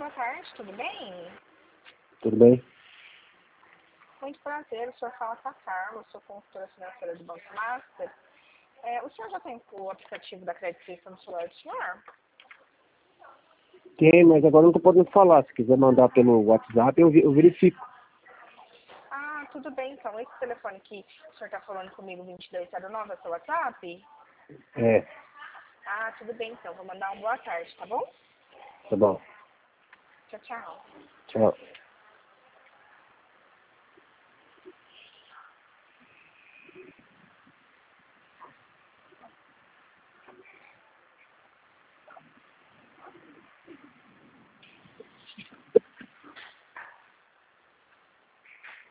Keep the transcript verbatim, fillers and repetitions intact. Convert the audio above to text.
boa tarde, tudo bem? Tudo bem? Muito prazer, o senhor fala com a Carla, sou consultora financeira do Banco Master. É, o senhor já tem o aplicativo da Credit Suisse no celular do senhor? Tem, mas agora não estou podendo falar. Se quiser mandar pelo WhatsApp, eu, vi- eu verifico. Ah, tudo bem, então. Esse telefone que o senhor está falando comigo, vinte e dois zero nove, é o seu WhatsApp? É, Ah, tudo bem, então. Vou mandar uma boa tarde, tá bom? tá bom. Tchau, tchau. Tchau.